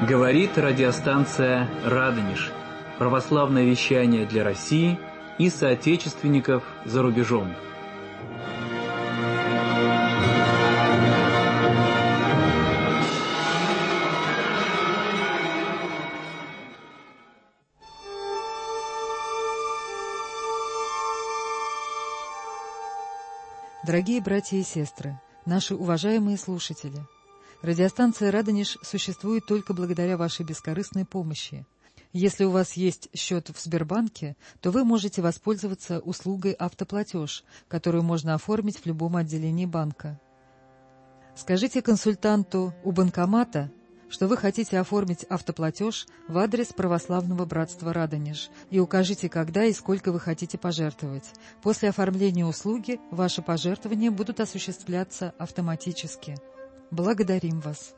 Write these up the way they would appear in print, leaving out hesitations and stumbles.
Говорит радиостанция «Радонеж». Православное вещание для России и соотечественников за рубежом. Дорогие братья и сестры, наши уважаемые слушатели, радиостанция «Радонеж» существует только благодаря вашей бескорыстной помощи. Если у вас есть счет в Сбербанке, то вы можете воспользоваться услугой «Автоплатеж», которую можно оформить в любом отделении банка. Скажите консультанту у банкомата, что вы хотите оформить автоплатеж в адрес Православного братства «Радонеж», и укажите, когда и сколько вы хотите пожертвовать. После оформления услуги ваши пожертвования будут осуществляться автоматически. Благодарим вас.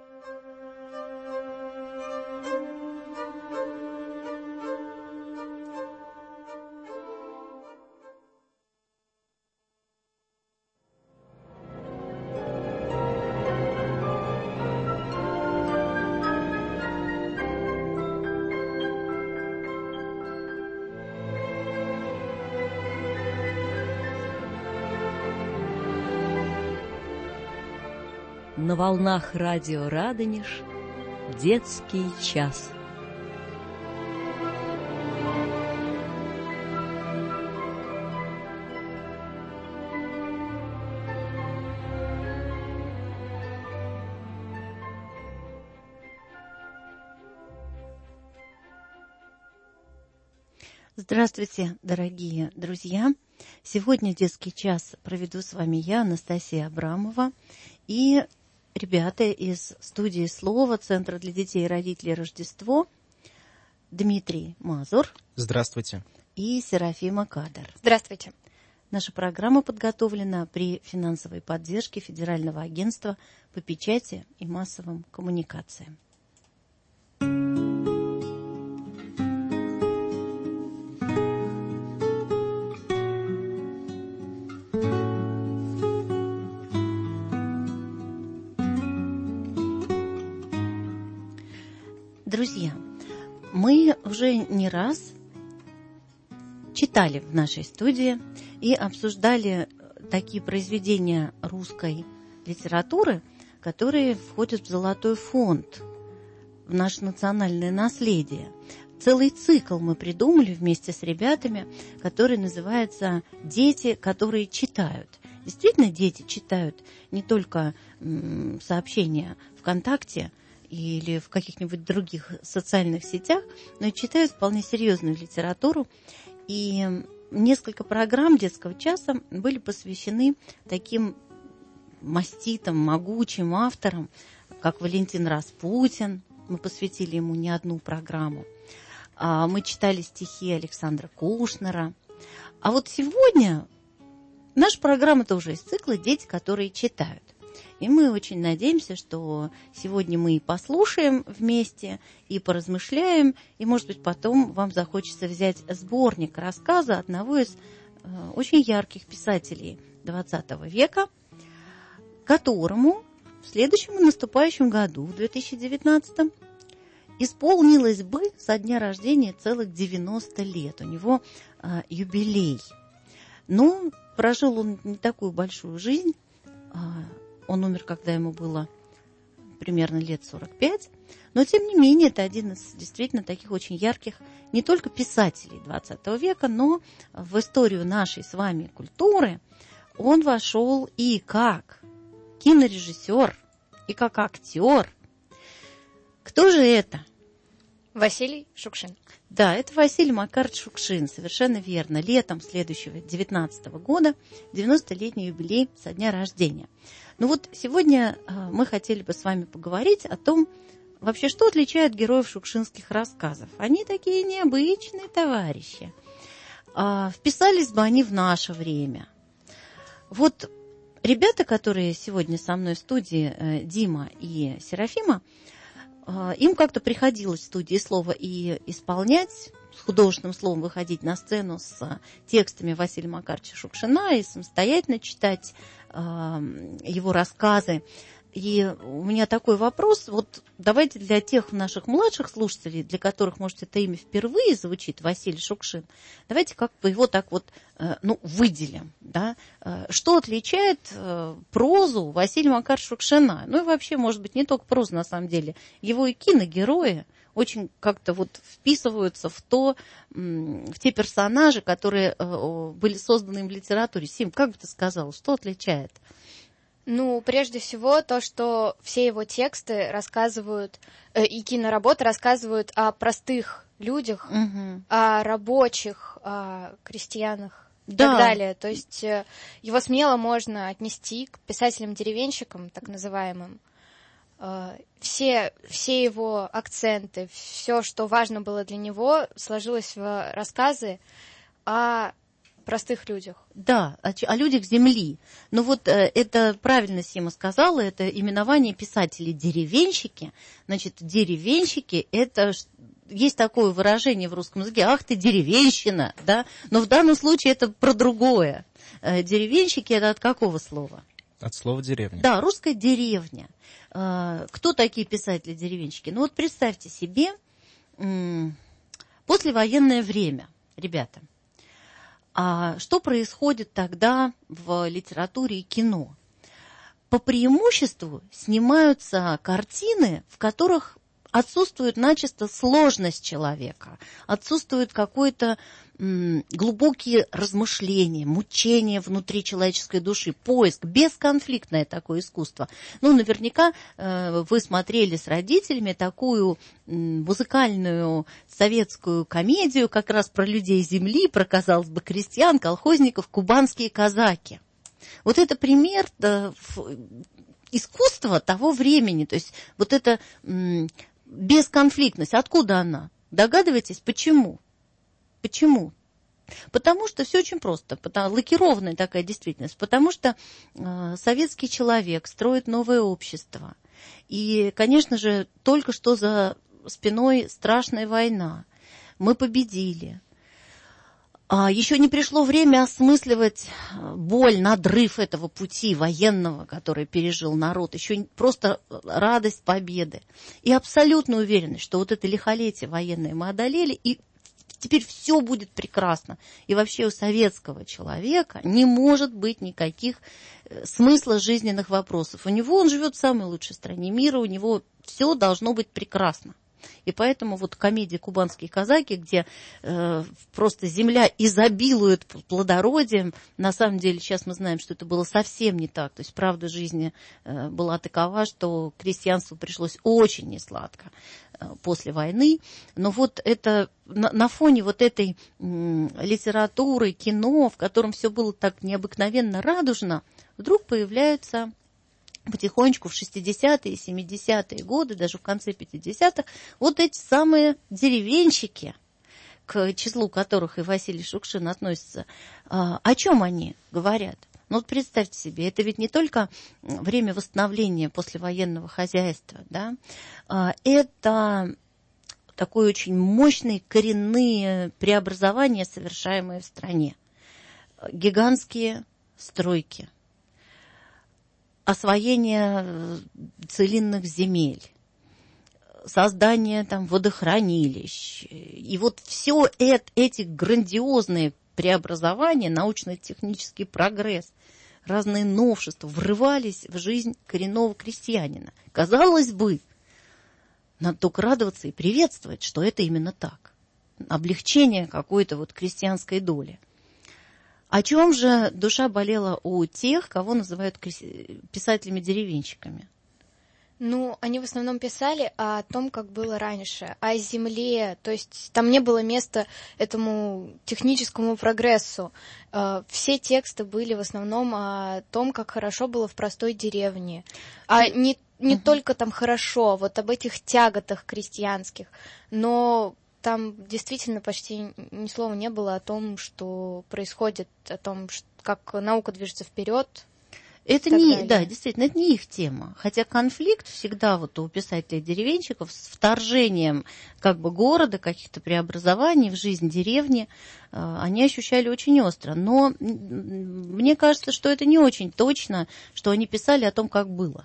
На волнах радио «Радонеж» детский час. Здравствуйте, дорогие друзья! Сегодня детский час проведу с вами я, Анастасия Абрамова, и ребята из студии «Слово», Центра для детей и родителей «Рождество», Дмитрий Мазур. Здравствуйте. И Серафима Кадр. Здравствуйте. Наша программа подготовлена при финансовой поддержке Федерального агентства по печати и массовым коммуникациям. Друзья, мы уже не раз читали в нашей студии и обсуждали такие произведения русской литературы, которые входят в золотой фонд, в наше национальное наследие. Целый цикл мы придумали вместе с ребятами, который называется «Дети, которые читают». Действительно, дети читают не только сообщения ВКонтакте или в каких-нибудь других социальных сетях, но и читают вполне серьезную литературу. И несколько программ детского часа были посвящены таким маститым, могучим авторам, как Валентин Распутин. Мы посвятили ему не одну программу. Мы читали стихи Александра Кушнера. А вот сегодня наша программа-то уже из цикла «Дети, которые читают». И мы очень надеемся, что сегодня мы и послушаем вместе, и поразмышляем, и, может быть, потом вам захочется взять сборник рассказа одного из очень ярких писателей XX века, которому в следующем и наступающем году, в 2019, исполнилось бы со дня рождения целых 90 лет. У него юбилей. Но прожил он не такую большую жизнь. Он умер, когда ему было примерно лет 45. Но, тем не менее, это один из действительно таких очень ярких не только писателей XX века, но в историю нашей с вами культуры он вошел и как кинорежиссер, и как актер. Кто же это? Василий Шукшин. Да, это Василий Макарович Шукшин, совершенно верно. Летом следующего 19 года 90-летний юбилей со дня рождения. Ну вот сегодня мы хотели бы с вами поговорить о том, вообще, что отличает героев шукшинских рассказов. Они такие необычные товарищи. Вписались бы они в наше время. Вот ребята, которые сегодня со мной в студии, Дима и Серафима, им как-то приходилось в студии «Слово» и исполнять, с художественным словом выходить на сцену с текстами Василия Макаровича Шукшина и самостоятельно читать его рассказы. И у меня такой вопрос, вот давайте для тех наших младших слушателей, для которых, может, это имя впервые звучит, Василий Шукшин, давайте как-то его так вот, выделим, да, что отличает прозу Василия Макаровича Шукшина, ну и вообще, может быть, не только прозу, на самом деле, его и киногерои очень как-то вот вписываются в те персонажи, которые были созданы им в литературе. Сим, как бы ты сказала, что отличает? Ну, прежде всего, то, что все его тексты рассказывают, и киноработы рассказывают о простых людях, о рабочих, о крестьянах и так далее. То есть его смело можно отнести к писателям-деревенщикам, так называемым. Все его акценты, все, что важно было для него, сложилось в рассказы о простых людях. Да, о людях земли. Но вот это правильно Сима сказала, это именование писателей-деревенщики. Значит, деревенщики, это есть такое выражение в русском языке, ах ты деревенщина, да? Но в данном случае это про другое. Деревенщики это от какого слова? От слова деревня. Да, русская деревня. Кто такие писатели-деревенщики? Ну вот представьте себе послевоенное время, ребята. А что происходит тогда в литературе и кино? По преимуществу снимаются картины, в которых отсутствует начисто сложность человека, отсутствуют какое-то глубокие размышления, мучения внутри человеческой души, поиск, бесконфликтное такое искусство. Ну, наверняка вы смотрели с родителями такую музыкальную советскую комедию как раз про людей земли, про, казалось бы, крестьян, колхозников, кубанские казаки. Вот это пример искусства того времени, то есть вот эта бесконфликтность, откуда она? Догадываетесь, почему? Почему? Потому что все очень просто, лакированная такая действительность, потому что советский человек строит новое общество. И, конечно же, только что за спиной страшная война. Мы победили. Еще не пришло время осмысливать боль, надрыв этого пути военного, который пережил народ. Еще просто радость победы. И абсолютная уверенность, что вот это лихолетие военное мы одолели, и теперь все будет прекрасно. И вообще у советского человека не может быть никаких смысла жизненных вопросов. Он живет в самой лучшей стране мира, у него все должно быть прекрасно. И поэтому вот комедия «Кубанские казаки», где просто земля изобилует плодородием, на самом деле сейчас мы знаем, что это было совсем не так. То есть правда жизни была такова, что крестьянству пришлось очень несладко после войны. Но вот это на фоне вот этой литературы, кино, в котором все было так необыкновенно радужно, вдруг появляются потихонечку в 60-е, 70-е годы, даже в конце 50-х, вот эти самые деревенщики, к числу которых и Василий Шукшин относится, о чем они говорят? Ну вот представьте себе, это ведь не только время восстановления послевоенного хозяйства, да? Это такое очень мощные коренные преобразования, совершаемые в стране. Гигантские стройки, освоение целинных земель, создание там водохранилищ. И вот все эти грандиозные преобразования, научно-технический прогресс, разные новшества врывались в жизнь коренного крестьянина. Казалось бы, надо только радоваться и приветствовать, что это именно так. Облегчение какой-то вот крестьянской доли. О чем же душа болела у тех, кого называют писателями-деревенщиками? Ну, они в основном писали о том, как было раньше, о земле, то есть там не было места этому техническому прогрессу. Все тексты были в основном о том, как хорошо было в простой деревне, а не только там хорошо, вот об этих тяготах крестьянских, но там действительно почти ни слова не было о том, что происходит, о том, как наука движется вперед. Это не, да, действительно, это не их тема. Хотя конфликт всегда вот у писателей-деревенщиков с вторжением как бы города, каких-то преобразований в жизнь деревни, они ощущали очень остро. Но мне кажется, что это не очень точно, что они писали о том, как было.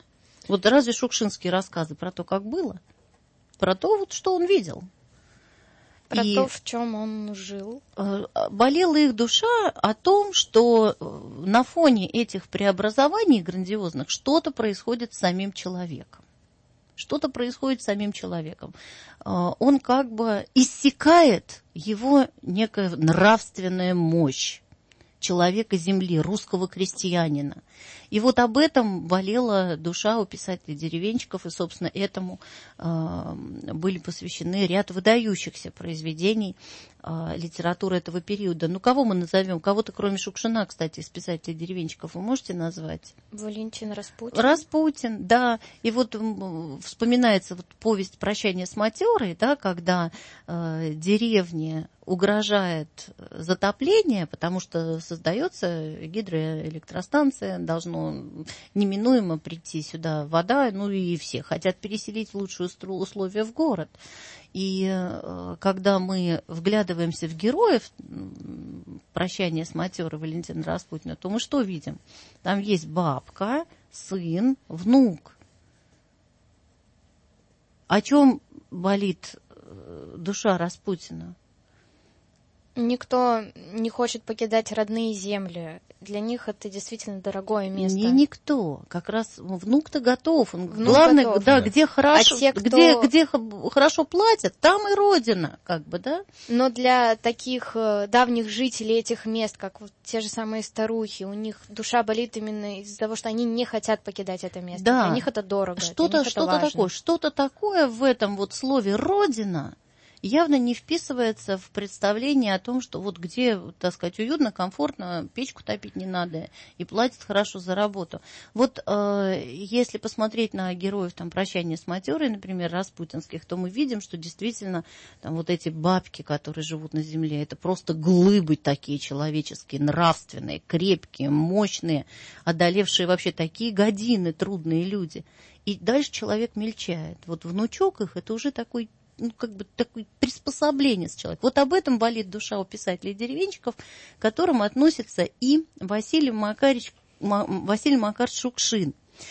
Вот разве шукшинские рассказы про то, как было? Про то, вот, что он видел. Про то, в чем он жил. Болела их душа о том, что на фоне этих преобразований грандиозных что-то происходит с самим человеком. Что-то происходит с самим человеком. Он как бы иссякает его некая нравственная мощь человека земли, русского крестьянина. И вот об этом болела душа у писателей-деревенщиков, и, собственно, этому были посвящены ряд выдающихся произведений литературы этого периода. Ну, кого мы назовем? Кого-то, кроме Шукшина, кстати, из писателей-деревенщиков, вы можете назвать? Валентин Распутин. Распутин, да. И вот вспоминается вот повесть «Прощание с матерой», да, когда деревне угрожает затопление, потому что создается гидроэлектростанция, должно неминуемо прийти сюда вода, ну и все хотят переселить в лучшие условия в город. И когда мы вглядываемся в героев «Прощание с матерой» Валентина Распутина, то мы что видим? Там есть бабка, сын, внук. О чем болит душа Распутина? Никто не хочет покидать родные земли. Для них это действительно дорогое место. Не никто. Как раз внук-то готов. Главное, готов. Да, где хорошо, те, кто... где хорошо платят, там и родина, как бы, да? Но для таких давних жителей этих мест, как вот те же самые старухи, у них душа болит именно из-за того, что они не хотят покидать это место. Да. Для них это дорого. Что-то такое. Что-то такое в этом вот слове «родина» явно не вписывается в представление о том, что вот где, так сказать, уютно, комфортно, печку топить не надо и платят хорошо за работу. Вот если посмотреть на героев там «Прощания с матерой», например, распутинских, то мы видим, что действительно там вот эти бабки, которые живут на земле, это просто глыбы такие человеческие, нравственные, крепкие, мощные, одолевшие вообще такие годины трудные люди. И дальше человек мельчает. Вот внучок их, это уже такой, ну, как бы такое приспособление с человеком. Вот об этом болит душа у писателей-деревенщиков, к которым относится и Василий Макарович Шукшин.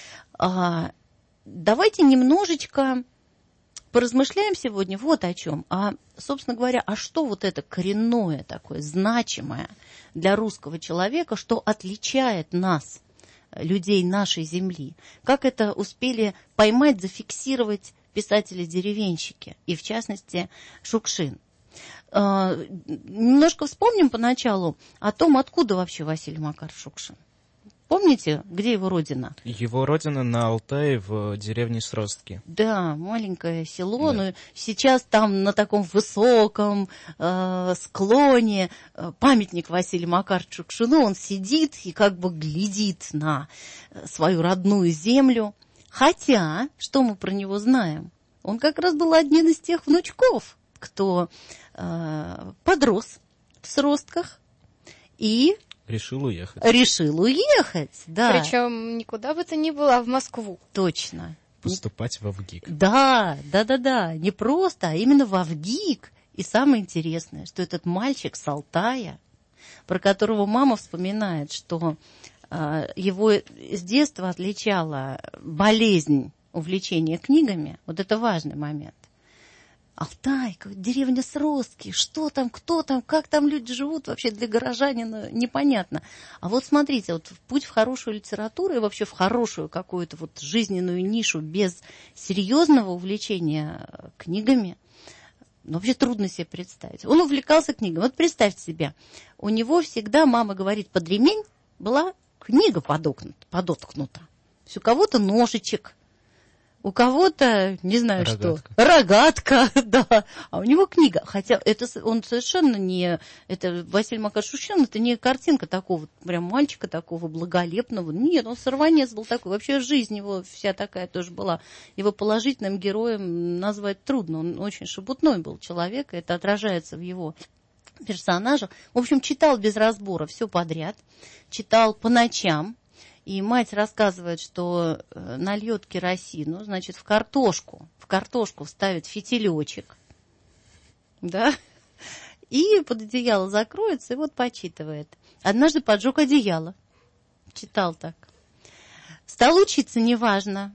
Давайте немножечко поразмышляем сегодня вот о чем. Собственно говоря, что вот это коренное такое, значимое для русского человека, что отличает нас, людей нашей земли? Как это успели поймать, зафиксировать писатели-деревенщики, и в частности Шукшин. Немножко вспомним поначалу о том, откуда вообще Василий Макарович Шукшин. Помните, где его родина? Его родина на Алтае, в деревне Сростки. Да, маленькое село, да. Но сейчас там на таком высоком склоне памятник Василию Макаровичу Шукшину, он сидит и как бы глядит на свою родную землю. Хотя, что мы про него знаем? Он как раз был одним из тех внучков, кто подрос в Сростках и решил уехать. Да. Причем никуда бы то ни было, а в Москву. Точно. Поступать в ВГИК. Да. Не просто, а именно в ВГИК. И самое интересное, что этот мальчик с Алтая, про которого мама вспоминает, что его с детства отличала болезнь увлечения книгами. Вот это важный момент. Алтай, деревня Сростки, что там, кто там, как там люди живут, вообще для горожанина непонятно. А вот смотрите, вот путь в хорошую литературу и вообще в хорошую какую-то вот жизненную нишу без серьезного увлечения книгами, вообще трудно себе представить. Он увлекался книгами. Вот представьте себе, у него всегда, мама говорит, под ремень была книга подоткнута. То есть у кого-то ножичек, у кого-то, не знаю рогатка. Что, рогатка, да, а у него книга. Хотя это он совершенно не, это Василий Макарович Шукшин, это не картинка такого, прям мальчика такого благолепного. Нет, он сорванец был такой. Вообще жизнь его вся такая тоже была. Его положительным героем назвать трудно. Он очень шебутной был человек, и это отражается в его персонажах. В общем, читал без разбора все подряд, читал по ночам. И мать рассказывает, что нальет керосину, значит, в картошку вставит фитилечек, да, и под одеяло закроется, и вот почитывает. Однажды поджег одеяло, читал так. Стал учиться, неважно,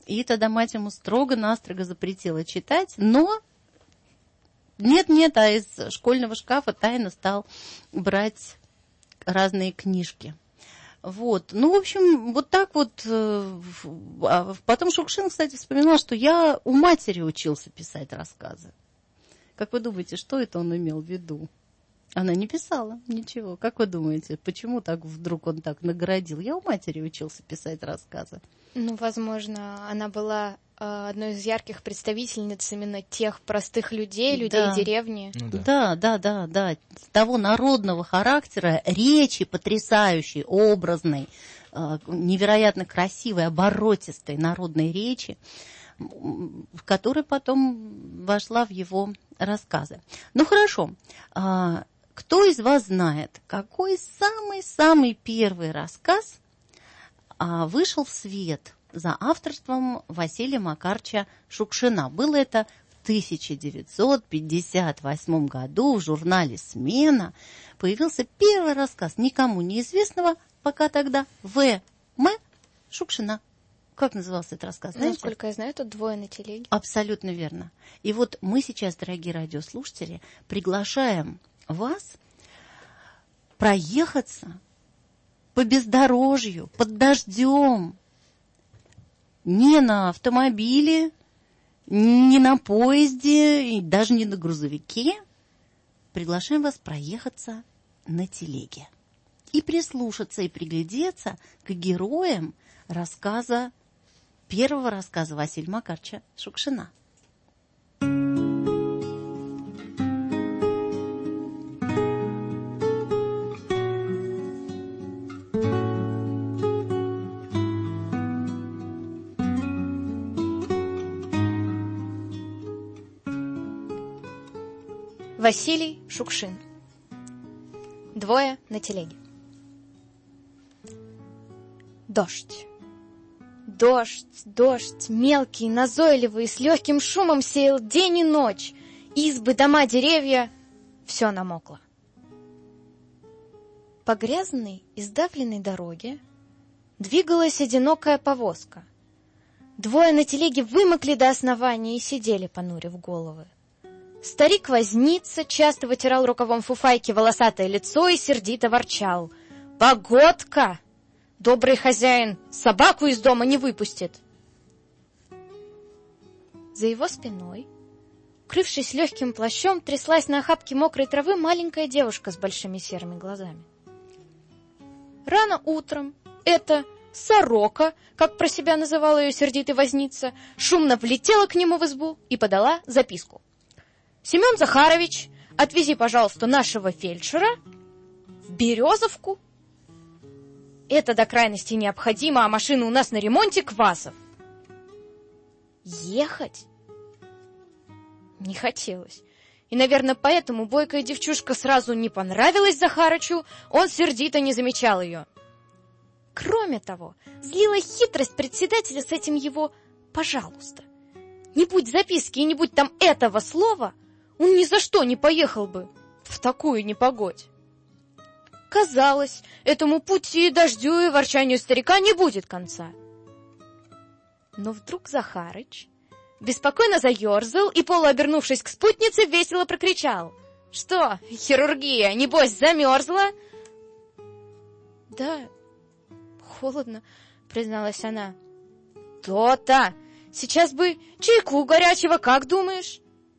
И тогда мать ему строго-настрого запретила читать, но нет-нет, а из школьного шкафа тайно стал брать разные книжки. Вот. Ну, в общем, вот так вот. Потом Шукшин, кстати, вспоминал, что я у матери учился писать рассказы. Как вы думаете, что это он имел в виду? Она не писала ничего. Как вы думаете, почему так вдруг он так наградил? Я у матери учился писать рассказы. Ну, возможно, она была одной из ярких представительниц именно тех простых людей, людей деревни. Ну, да. Того народного характера, речи потрясающей, образной, невероятно красивой, оборотистой народной речи, которая потом вошла в его рассказы. Ну, хорошо. Кто из вас знает, какой самый-самый первый рассказ вышел в свет за авторством Василия Макарыча Шукшина? Было это в 1958 году в журнале «Смена». Появился первый рассказ никому неизвестного пока тогда В.М. Шукшина. Как назывался этот рассказ, знаете? Насколько я знаю, это «Двое на телеге». Абсолютно верно. И вот мы сейчас, дорогие радиослушатели, приглашаем вас проехаться по бездорожью, под дождем, не на автомобиле, не на поезде, и даже не на грузовике. Приглашаем вас проехаться на телеге и прислушаться, и приглядеться к героям первого рассказа Василия Макарыча Шукшина. Василий Шукшин. «Двое на телеге». Дождь. Дождь, мелкий, назойливый, с легким шумом сеял день и ночь. Избы, дома, деревья — все намокло. По грязной и сдавленной дороге двигалась одинокая повозка. Двое на телеге вымокли до основания и сидели, понурив головы. Старик-возница часто вытирал рукавом фуфайки волосатое лицо и сердито ворчал: «Погодка! Добрый хозяин собаку из дома не выпустит!» За его спиной, укрывшись легким плащом, тряслась на охапке мокрой травы маленькая девушка с большими серыми глазами. Рано утром эта сорока, как про себя называл ее сердитый возница, шумно влетела к нему в избу и подала записку: «Семен Захарович, отвези, пожалуйста, нашего фельдшера в Березовку. Это до крайности необходимо, а машина у нас на ремонте, Квасов». Ехать не хотелось. И, наверное, поэтому бойкая девчушка сразу не понравилась Захарычу, он сердито не замечал ее. Кроме того, злила хитрость председателя с этим его «пожалуйста». Не будь записки и не будь там этого слова, он ни за что не поехал бы в такую непогодь. Казалось, этому пути, дождю и ворчанию старика не будет конца. Но вдруг Захарыч беспокойно заерзал и, полуобернувшись к спутнице, весело прокричал: «Что, хирургия, небось, замерзла?» «Да, холодно», — призналась она. «То-то! Сейчас бы чайку горячего, как думаешь?»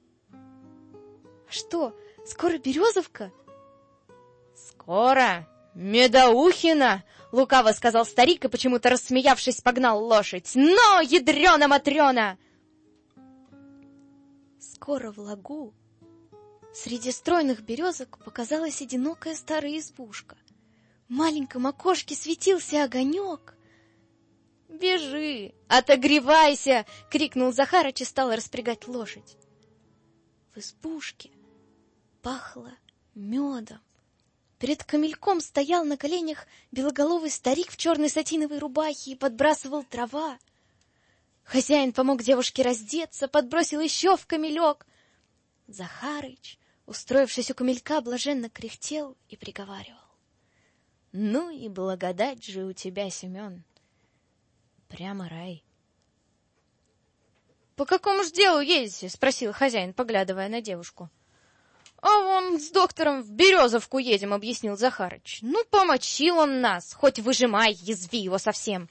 «Что, скоро Березовка?» «Скоро Медоухина!» — лукаво сказал старик и, почему-то рассмеявшись, погнал лошадь. «Но, ядрена-матрена!» Скоро в лагу среди стройных березок показалась одинокая старая избушка. В маленьком окошке светился огонек. «Бежи, отогревайся!» — крикнул Захарыч и стал распрягать лошадь. В избушке пахло медом. Перед камельком стоял на коленях белоголовый старик в черной сатиновой рубахе и подбрасывал дрова. Хозяин помог девушке раздеться, подбросил еще в камелек. Захарыч, устроившись у камелька, блаженно кряхтел и приговаривал: «Ну и благодать же у тебя, Семен! Прямо рай!» по какому ж делу едете? — спросил хозяин, поглядывая на девушку. — А вон с доктором в Березовку едем, — объяснил Захарыч. — Ну, помочил он нас, хоть выжимай, язви его совсем.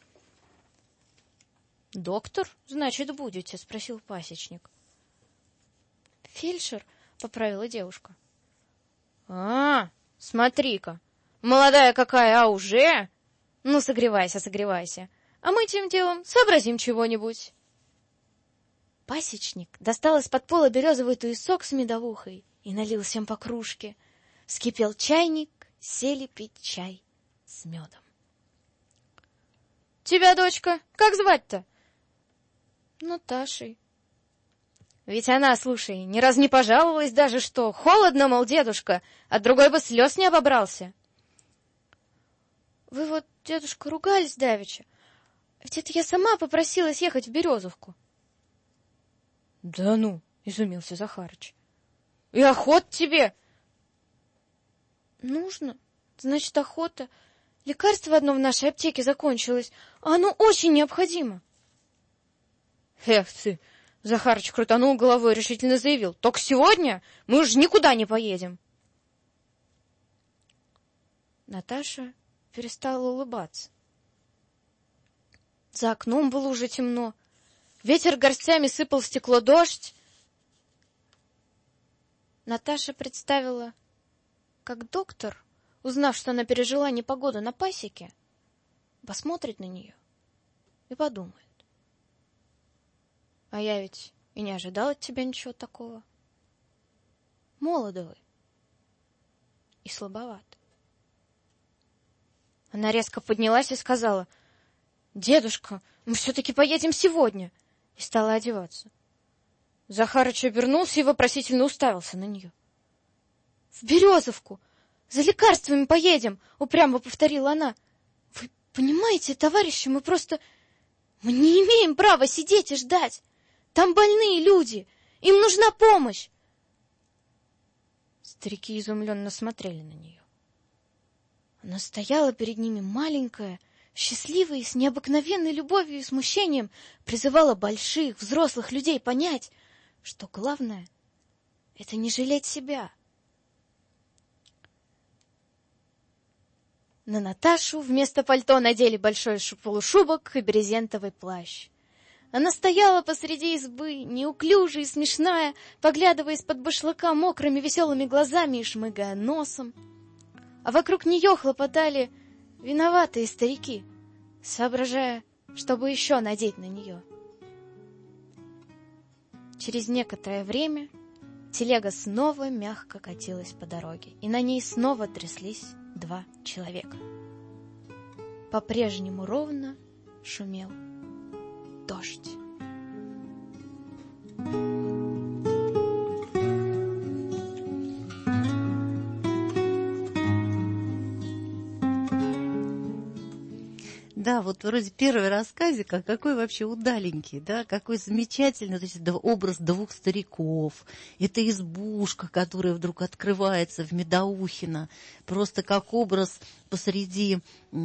— Доктор, значит, будете? — спросил пасечник. — Фельдшер, — поправила девушка. — А, смотри-ка, молодая какая, а уже? Ну, согревайся, согревайся, а мы тем делом сообразим чего-нибудь. Пасечник достал из-под пола березовый туесок с медовухой и налил всем по кружке. Вскипел чайник, сели пить чай с медом. — Тебя, дочка, как звать-то? — Наташей. — Ведь она, слушай, ни разу не пожаловалась даже, что холодно, мол, дедушка, а другой бы слез не обобрался. — Вы вот, дедушка, ругались давеча, ведь это я сама попросилась ехать в Березовку. — Да ну, — изумился Захарыч. — И охот тебе? — Нужно, значит, охота. Лекарство одно в нашей аптеке закончилось, а оно очень необходимо. — Эх ты! — Захарыч крутанул головой и решительно заявил. — Только сегодня мы уж никуда не поедем. Наташа перестала улыбаться. За окном было уже темно. Ветер горстями сыпал в стекло дождь. Наташа представила, как доктор, узнав, что она пережила непогоду на пасеке, посмотрит на нее и подумает. А я ведь и не ожидал от тебя ничего такого. Молоды вы и слабоват. Она резко поднялась и сказала: «Дедушка, мы все-таки поедем сегодня», и стала одеваться. Захарыч обернулся и вопросительно уставился на нее. «В Березовку! За лекарствами поедем!» — упрямо повторила она. «Вы понимаете, товарищи, мы не имеем права сидеть и ждать! Там больные люди! Им нужна помощь!» Старики изумленно смотрели на нее. Она стояла перед ними маленькая, счастливая и с необыкновенной любовью и смущением призывала больших, взрослых людей понять, что главное — это не жалеть себя. На Наташу вместо пальто надели большой полушубок и брезентовый плащ. Она стояла посреди избы, неуклюжая и смешная, поглядывая из-под башлыка мокрыми веселыми глазами и шмыгая носом. А вокруг нее хлопотали виноватые старики, соображая, чтобы еще надеть на нее. Через некоторое время телега снова мягко катилась по дороге, и на ней снова тряслись 2 человека. По-прежнему ровно шумел дождь. Да, вот вроде первый рассказик, а какой вообще удаленький, да, какой замечательный, то есть образ 2 стариков, это избушка, которая вдруг открывается в Медоухино, просто как образ посреди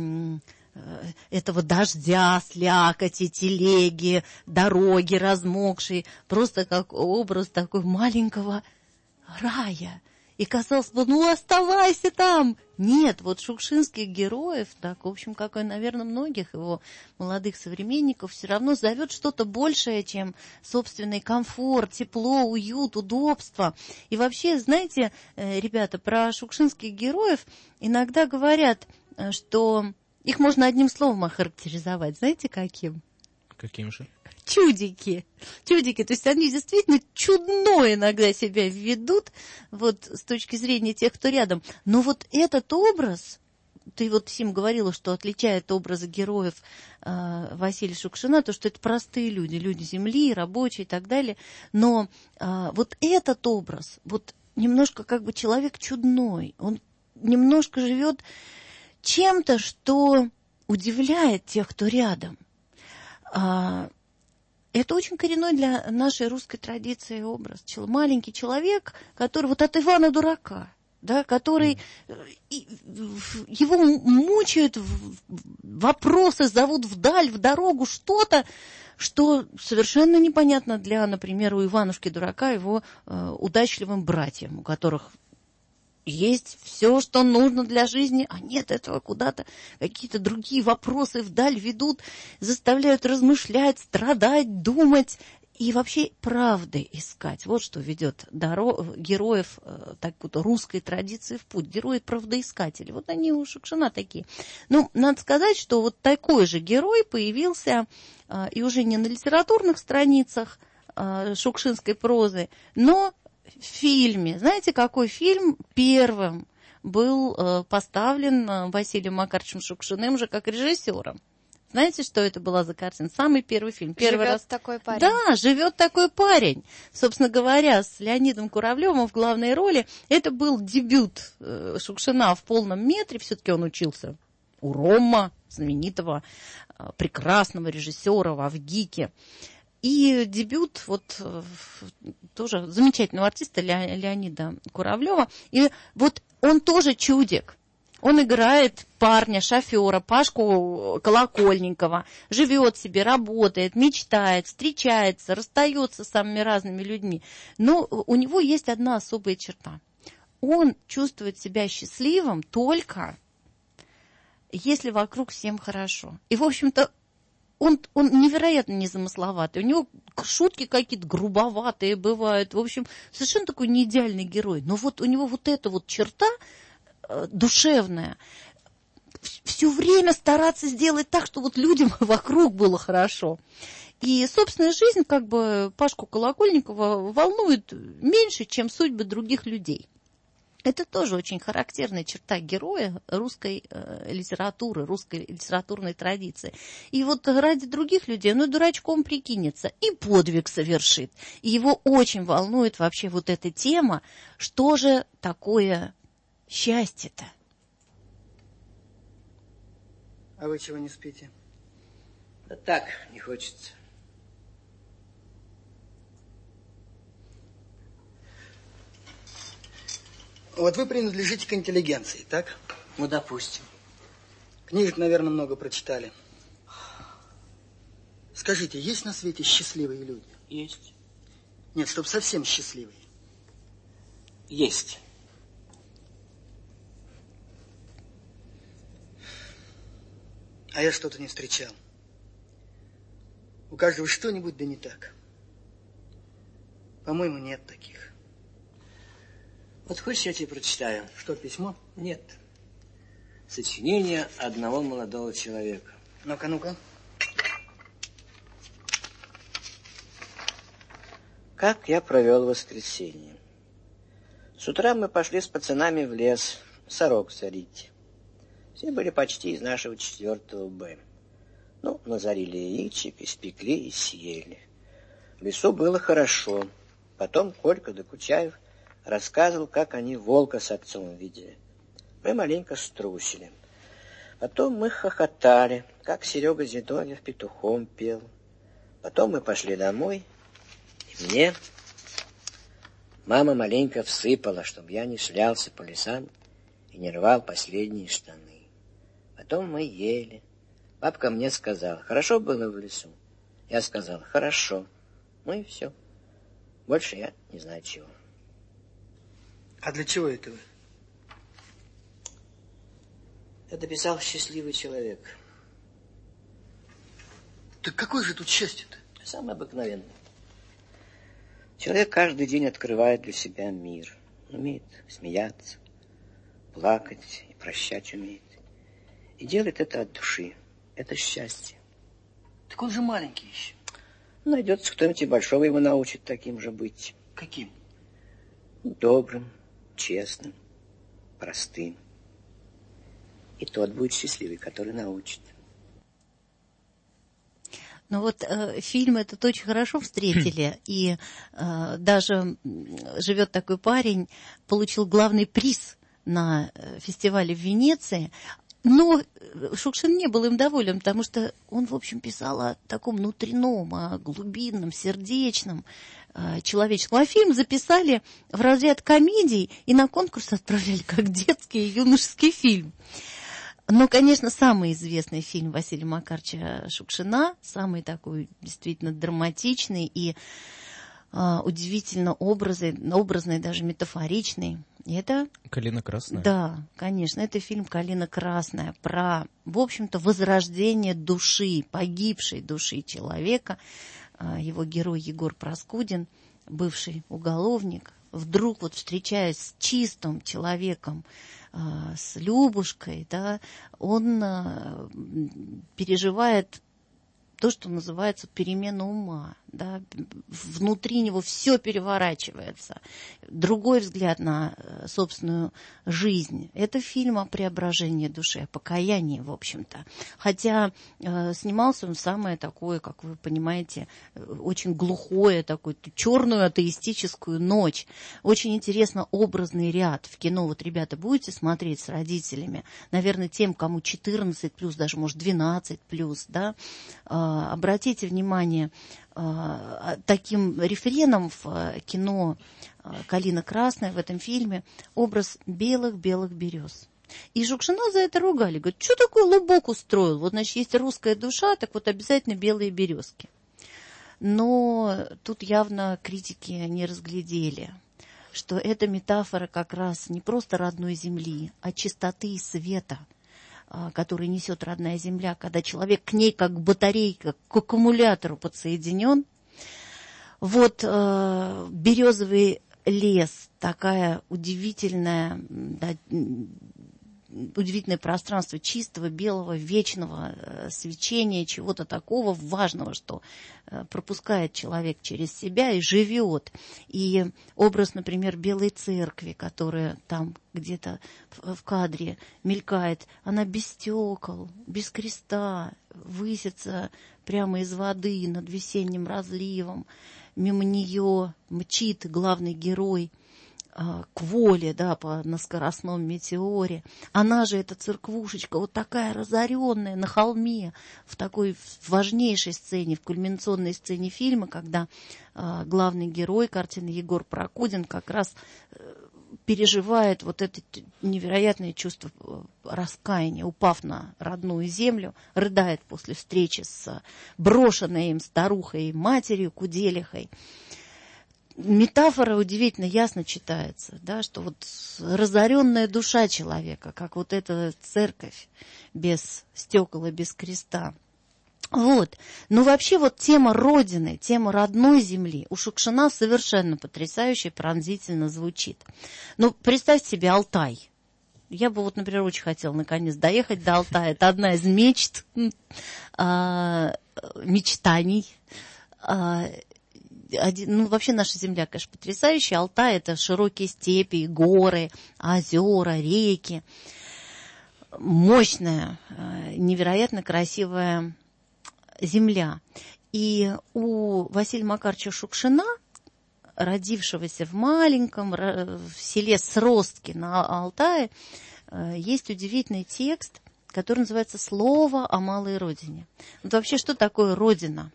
этого дождя, слякоти, телеги, дороги размокшей, просто как образ такой маленького рая. И казалось бы, ну оставайся там. Нет, вот шукшинских героев, так, в общем, как и, наверное, многих его молодых современников, все равно зовет что-то большее, чем собственный комфорт, тепло, уют, удобство. И вообще, знаете, ребята, про шукшинских героев иногда говорят, что их можно одним словом охарактеризовать. Знаете, каким? Каким же? Чудики. Чудики, то есть они действительно чудно иногда себя ведут, вот с точки зрения тех, кто рядом. Но вот этот образ, ты вот, Сим, говорила, что отличает образы героев Василия Шукшина, то, что это простые люди, люди земли, рабочие и так далее. Но вот этот образ, вот немножко как бы человек чудной, он немножко живет чем-то, что удивляет тех, кто рядом. Это очень коренной для нашей русской традиции образ. Маленький человек, который вот от Ивана Дурака, да, который его мучают вопросы, зовут вдаль, в дорогу, что-то, что совершенно непонятно для, например, у Иванушки-дурака его удачливым братьям, у которых есть все, что нужно для жизни, а нет этого, куда-то какие-то другие вопросы вдаль ведут, заставляют размышлять, страдать, думать и вообще правды искать. Вот что ведет героев так вот, русской традиции в путь. Герои-правдоискатели. Вот они у Шукшина такие. Ну, надо сказать, что вот такой же герой появился и уже не на литературных страницах шукшинской прозы, но в фильме. Знаете, какой фильм первым был поставлен Василием Макаровичем Шукшиным же как режиссером? Знаете, что это была за картина? Самый первый фильм. «Живет такой парень». Да, «Живет такой парень». Собственно говоря, с Леонидом Куравлевым в главной роли. Это был дебют Шукшина в полном метре. Все-таки он учился у Ромма, знаменитого, прекрасного режиссера в Авгике. И дебют вот тоже замечательного артиста Леонида Куравлева. И вот он тоже чудик. Он играет парня, шофера, Пашку Колокольникова, живет себе, работает, мечтает, встречается, расстается с самыми разными людьми. Но у него есть одна особая черта. Он чувствует себя счастливым только если вокруг всем хорошо. И, в общем-то, он невероятно незамысловатый. У него шутки какие-то грубоватые бывают. В общем, совершенно такой неидеальный герой. Но вот у него вот эта вот черта душевная, все время стараться сделать так, что вот людям вокруг было хорошо. И собственная жизнь, как бы, Пашку Колокольникова волнует меньше, чем судьбы других людей. Это тоже очень характерная черта героя русской литературы, русской литературной традиции. И вот ради других людей, дурачком прикинется и подвиг совершит. И его очень волнует вообще вот эта тема, что же такое счастье-то. А вы чего не спите? Да так, не хочется. Вот вы принадлежите к интеллигенции, так? Ну, допустим. Книжек, наверное, много прочитали. Скажите, есть на свете счастливые люди? Есть. Нет, чтоб совсем счастливые. Есть. А я что-то не встречал. У каждого что-нибудь да не так. По-моему, нет таких. Вот хочешь, я тебе прочитаю? Что, письмо? Нет. Сочинение одного молодого человека. Ну-ка, ну-ка. Как я провел воскресенье. С утра мы пошли с пацанами в лес сорок зарить. Все были почти из нашего 4 Б. Ну, назарили яичек, испекли и съели. В лесу было хорошо. Потом Колька Докучаев рассказывал, как они волка с отцом видели. Мы маленько струсили. Потом мы хохотали, как Серега Зидонев петухом пел. Потом мы пошли домой, и мне мама маленько всыпала, чтобы я не шлялся по лесам и не рвал последние штаны. Потом мы ели. Папка мне сказал, хорошо было в лесу. Я сказал, хорошо. Ну и все. Больше я не знаю чего. А для чего это вы? Это писал счастливый человек. Так какое же тут счастье-то? Самое обыкновенное. Человек каждый день открывает для себя мир. Умеет смеяться, плакать и прощать умеет. И делает это от души. Это счастье. Так он же маленький еще. Найдется кто-нибудь и большого его научит таким же быть. Каким? Добрым, честным, простым. И тот будет счастливый, который научит. Ну вот фильм этот очень хорошо встретили, и даже «Живет такой парень» получил главный приз на фестивале в Венеции. Но Шукшин не был им доволен, потому что он, в общем, писал о таком внутреннем, о глубинном, сердечном, человеческом. А фильм записали в разряд комедий и на конкурс отправляли как детский и юношеский фильм. Ну, конечно, самый известный фильм Василия Макарыча Шукшина, самый такой действительно драматичный и удивительно образный, даже метафоричный. И это... «Калина красная». Да, конечно, это фильм «Калина красная» про, в общем-то, возрождение души, погибшей души человека. Его герой Егор Проскудин, бывший уголовник, вдруг вот встречаясь с чистым человеком, с Любушкой, да, он переживает то, что называется перемена ума. Да, внутри него все переворачивается. Другой взгляд на собственную жизнь. Это фильм о преображении души, о покаянии, в общем-то. Хотя снимался он в самое такое, как вы понимаете, очень глухое, такую черную атеистическую ночь. Очень интересно образный ряд. В кино вот, ребята, будете смотреть с родителями, наверное, тем, кому 14+, даже, может, 12+, да, обратите внимание, таким рефреном в кино «Калина красная» в этом фильме образ белых-белых берез. И Шукшина за это ругали. Говорят, что такой лубок устроил? Вот, значит, есть русская душа, так вот обязательно белые березки. Но тут явно критики не разглядели, что эта метафора как раз не просто родной земли, а чистоты и света, который несет родная земля, когда человек к ней как батарейка, к аккумулятору подсоединен. Вот березовый лес, такая удивительное пространство чистого, белого, вечного свечения, чего-то такого важного, что пропускает человек через себя и живет. И образ, например, Белой Церкви, которая там где-то в кадре мелькает, она без стекол, без креста, высится прямо из воды над весенним разливом. Мимо нее мчит главный герой к воле, да, на скоростном метеоре. Она же, эта церквушечка, вот такая разоренная на холме, в такой важнейшей сцене, в кульминационной сцене фильма, когда главный герой картины Егор Прокудин как раз переживает вот это невероятное чувство раскаяния, упав на родную землю, рыдает после встречи с брошенной им старухой, матерью Куделихой. Метафора удивительно ясно читается, да, что вот разоренная душа человека, как вот эта церковь без стекол и без креста. Вот. Но вообще вот тема Родины, тема родной земли у Шукшина совершенно потрясающе, пронзительно звучит. Ну, представьте себе Алтай. Я бы вот, например, очень хотела наконец доехать до Алтая. Это одна из мечт, мечтаний. Вообще наша земля, конечно, потрясающая. Алтай — это широкие степи, горы, озера, реки. Мощная, невероятно красивая земля. И у Василия Макарыча Шукшина, родившегося в маленьком в селе Сростки на Алтае, есть удивительный текст, который называется «Слово о малой родине». Вот вообще, что такое родина?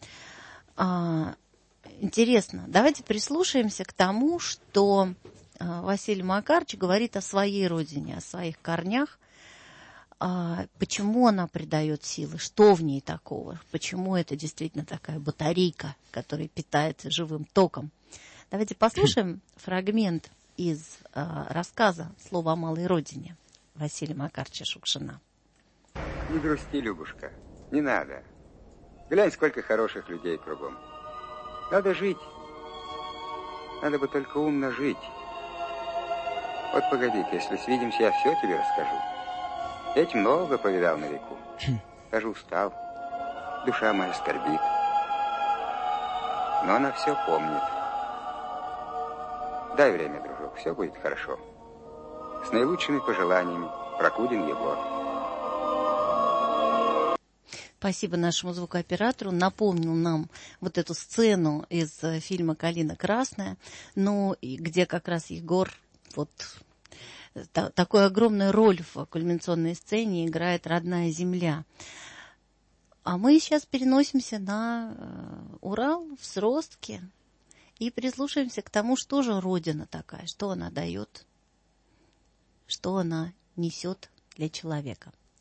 Интересно. Давайте прислушаемся к тому, что Василий Макарыч говорит о своей родине, о своих корнях. Почему она придает силы, что в ней такого, почему это действительно такая батарейка, которая питает живым током. Давайте послушаем фрагмент из рассказа «Слово о малой родине» Василия Макарыча Шукшина. Не грусти, Любушка, не надо. Глянь, сколько хороших людей кругом. Надо жить. Надо бы только умно жить. Вот погоди-ка, если свидимся, я все тебе расскажу. Я ведь много повидал на веку. Даже устал. Душа моя скорбит. Но она все помнит. Дай время, дружок, все будет хорошо. С наилучшими пожеланиями. Прокудин Егор. Спасибо нашему звукооператору. Напомнил нам вот эту сцену из фильма «Калина красная», где как раз Егор вот такую огромную роль в кульминационной сцене играет родная земля. А мы сейчас переносимся на Урал, в Сростки, и прислушаемся к тому, что же Родина такая, что она дает, что она несет для человека.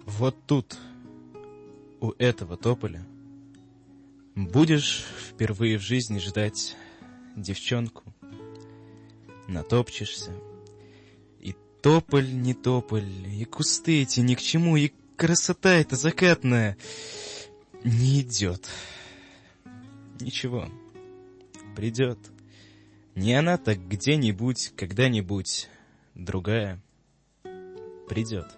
Вот тут, у этого тополя, будешь впервые в жизни ждать девчонку, натопчешься, и тополь не тополь, и кусты эти ни к чему, и красота эта закатная не идет. Ничего, придет. Не она, так где-нибудь, когда-нибудь другая придет.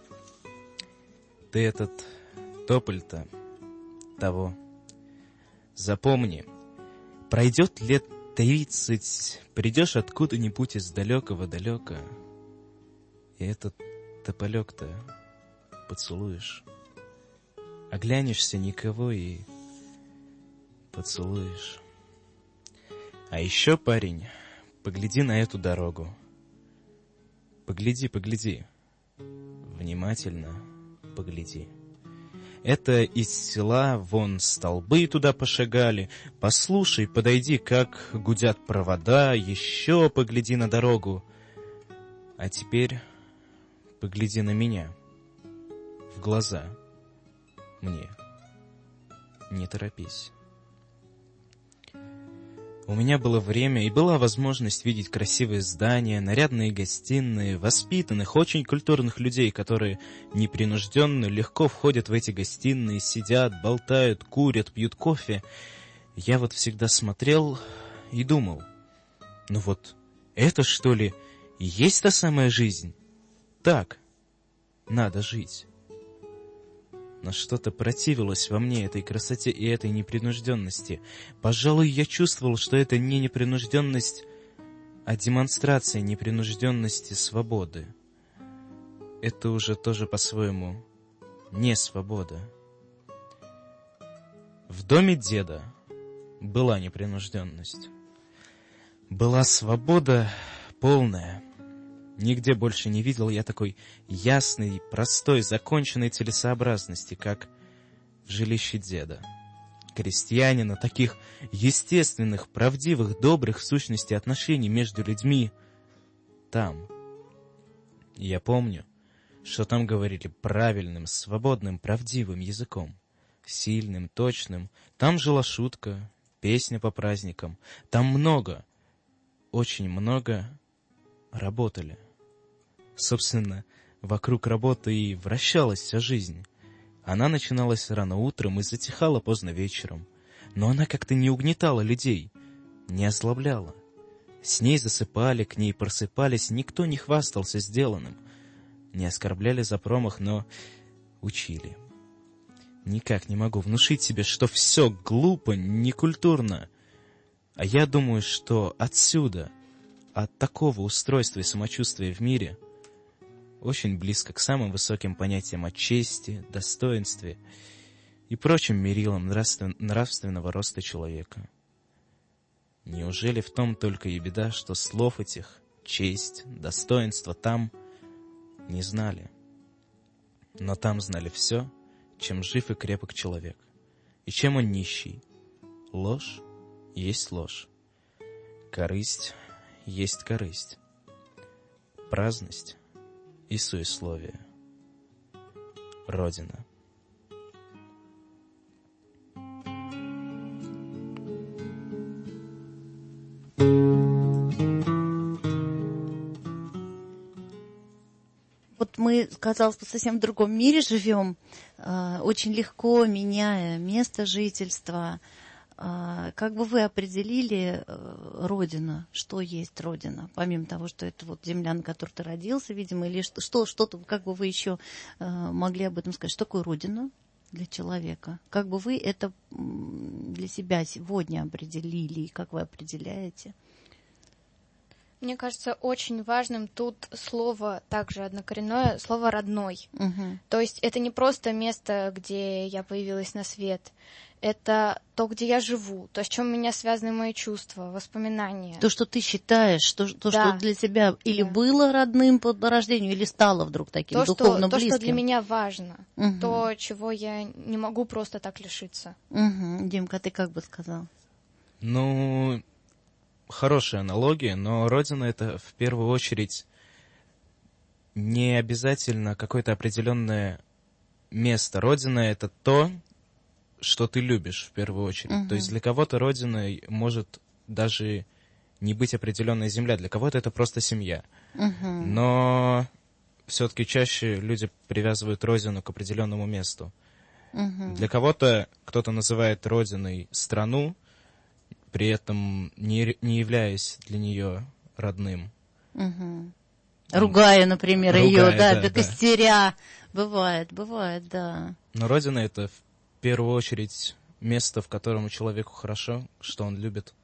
Ты этот тополь-то того запомни. Пройдет лет 30, придешь откуда-нибудь из далекого-далека, и этот тополек-то поцелуешь. Оглянешься никого и поцелуешь. А еще, парень, погляди на эту дорогу. Погляди, погляди. Внимательно погляди. Это из села вон столбы туда пошагали. Послушай, подойди, как гудят провода. Еще погляди на дорогу. А теперь погляди на меня. В глаза. Мне. Не торопись. У меня было время и была возможность видеть красивые здания, нарядные гостиные, воспитанных, очень культурных людей, которые непринужденно, легко входят в эти гостиные, сидят, болтают, курят, пьют кофе. Я вот всегда смотрел и думал, ну вот это, что ли, и есть та самая жизнь? Так, надо жить. Но что-то противилось во мне этой красоте и этой непринужденности. Пожалуй, я чувствовал, что это не непринужденность, а демонстрация непринужденности свободы. Это уже тоже по-своему не свобода. В доме деда была непринужденность. Была свобода полная. Нигде больше не видел я такой ясной, простой, законченной целесообразности, как в жилище деда. Крестьянина, таких естественных, правдивых, добрых в сущности отношений между людьми там. И я помню, что там говорили правильным, свободным, правдивым языком, сильным, точным. Там жила шутка, песня по праздникам. Там много, очень много работали. Собственно, вокруг работы и вращалась вся жизнь. Она начиналась рано утром и затихала поздно вечером. Но она как-то не угнетала людей, не ослабляла. С ней засыпали, к ней просыпались, никто не хвастался сделанным. Не оскорбляли за промах, но учили. Никак не могу внушить себе, что все глупо, некультурно. А я думаю, что отсюда, от такого устройства и самочувствия в мире, очень близко к самым высоким понятиям о чести, достоинстве и прочим мерилам нравственного роста человека. Неужели в том только и беда, что слов этих, честь, достоинство там не знали? Но там знали все, чем жив и крепок человек, и чем он нищий. Ложь есть ложь, корысть есть корысть, праздность и суесловие. Родина. Вот мы, казалось бы, совсем в другом мире живем, очень легко меняя место жительства. Как бы вы определили Родина? Что есть Родина? Помимо того, что это вот земля, на которой ты родился, видимо, или что-то, как бы вы еще могли об этом сказать? Что такое Родина для человека? Как бы вы это для себя сегодня определили и как вы определяете? Мне кажется, очень важным тут слово, также однокоренное, слово «родной». Угу. То есть это не просто место, где я появилась на свет, это то, где я живу, то, с чем у меня связаны мои чувства, воспоминания. То, что ты считаешь, да. Что для тебя или было родным по рождению, или стало вдруг таким духовно близким. То, что для меня важно, угу. то, чего я не могу просто так лишиться. Угу. Димка, ты как бы сказал? Ну, хорошая аналогия, но Родина — это в первую очередь не обязательно какое-то определенное место. Родина — это то, что ты любишь в первую очередь. То есть для кого-то родиной может даже не быть определенная земля, для кого-то это просто семья. Но все-таки чаще люди привязывают родину к определенному месту. Для кого-то кто-то называет родиной страну, при этом не являясь для нее родным. Ругая, например, ее, да, костеря. Бывает, да. Но родина — это в первую очередь место, в котором человеку хорошо, что он любит.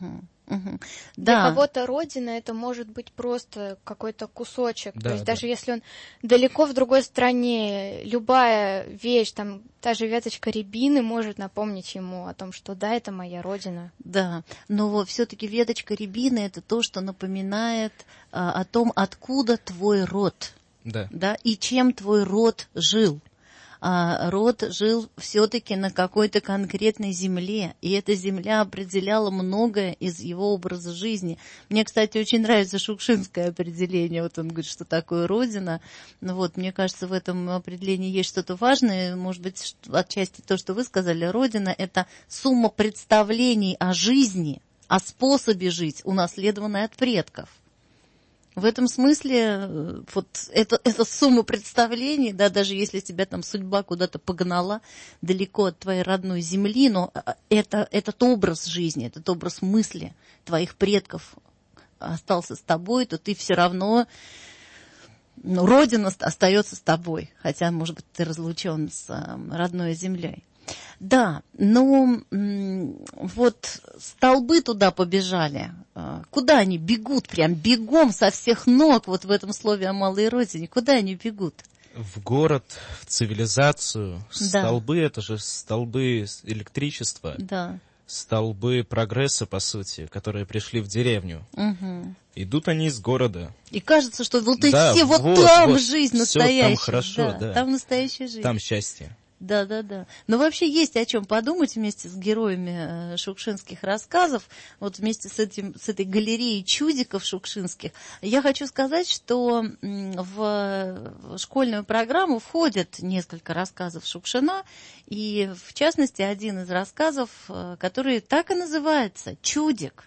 Для кого-то родина это может быть просто какой-то кусочек. Да, то есть даже если он далеко в другой стране, любая вещь, там та же веточка рябины может напомнить ему о том, что да, это моя родина. Да, но все-таки веточка рябины это то, что напоминает о том, откуда твой род. Да, и чем твой род жил. Род жил все-таки на какой-то конкретной земле, и эта земля определяла многое из его образа жизни. Мне, кстати, очень нравится шукшинское определение. Вот он говорит, что такое родина. Вот, мне кажется, в этом определении есть что-то важное. Может быть, отчасти то, что вы сказали, родина — это сумма представлений о жизни, о способе жить, унаследованной от предков. В этом смысле вот эта сумма представлений, да, даже если тебя там судьба куда-то погнала далеко от твоей родной земли, но этот образ жизни, этот образ мысли твоих предков остался с тобой, то ты все равно, родина остается с тобой, хотя, может быть, ты разлучен с родной землей. Да, но вот столбы туда побежали. Куда они бегут? Прям бегом со всех ног, вот в этом слове о малой родине. Куда они бегут? В город, в цивилизацию. Столбы — это же столбы электричества. Да. Столбы прогресса, по сути, которые пришли в деревню. Идут они из города. И кажется, что вот и все, вот там жизнь настоящая. Там хорошо, да. Там настоящая жизнь. Там счастье. Да. Но вообще есть о чем подумать вместе с героями шукшинских рассказов, вот вместе с этой галереей чудиков шукшинских. Я хочу сказать, что в школьную программу входят несколько рассказов Шукшина, и в частности один из рассказов, который так и называется «Чудик».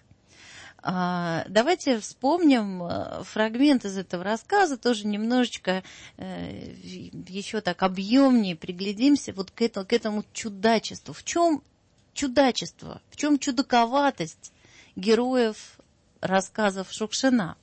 Давайте вспомним фрагмент из этого рассказа, тоже немножечко еще так объемнее приглядимся вот к этому чудачеству. В чем чудачество, в чем чудаковатость героев рассказов Шукшина?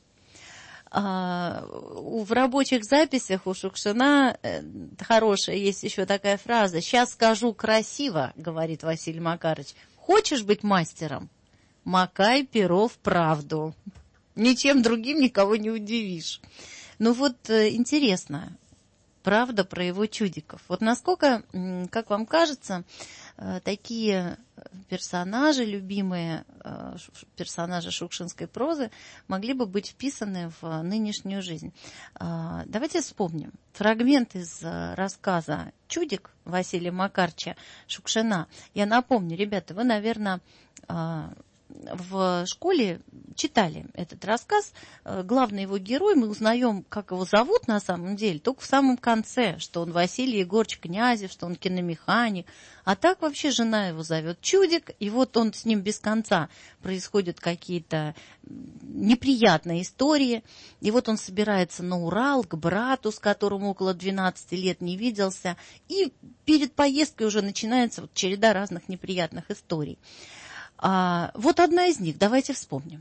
В рабочих записях у Шукшина хорошая есть еще такая фраза: «Сейчас скажу красиво», — говорит Василий Макарович. «Хочешь быть мастером? Макай перо в правду. Ничем другим никого не удивишь». Ну вот интересно, правда про его чудиков. Вот насколько, как вам кажется, такие персонажи, любимые персонажи шукшинской прозы, могли бы быть вписаны в нынешнюю жизнь? Давайте вспомним фрагмент из рассказа «Чудик» Василия Макарча Шукшина. Я напомню, ребята, вы, наверное, в школе читали этот рассказ. Главный его герой, мы узнаем, как его зовут на самом деле, только в самом конце, что он Василий Егорович Князев, что он киномеханик. А так вообще жена его зовет Чудик, и вот он с ним без конца происходят какие-то неприятные истории. И вот он собирается на Урал к брату, с которым около 12 лет не виделся, и перед поездкой уже начинается вот череда разных неприятных историй. Вот одна из них, давайте вспомним.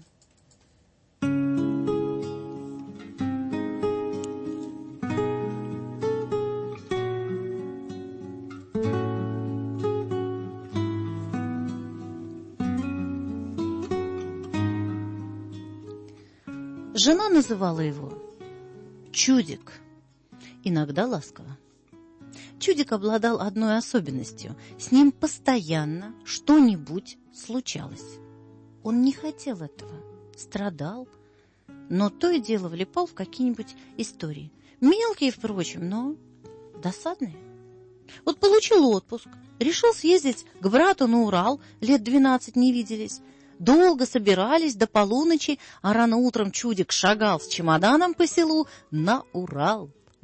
Жена называла его Чудик, иногда ласково. Чудик обладал одной особенностью. С ним постоянно что-нибудь случалось. Он не хотел этого, страдал, но то и дело влипал в какие-нибудь истории. Мелкие, впрочем, но досадные. Вот получил отпуск, решил съездить к брату на Урал, лет 12 не виделись. Долго собирались до полуночи, а рано утром Чудик шагал с чемоданом по селу на Урал.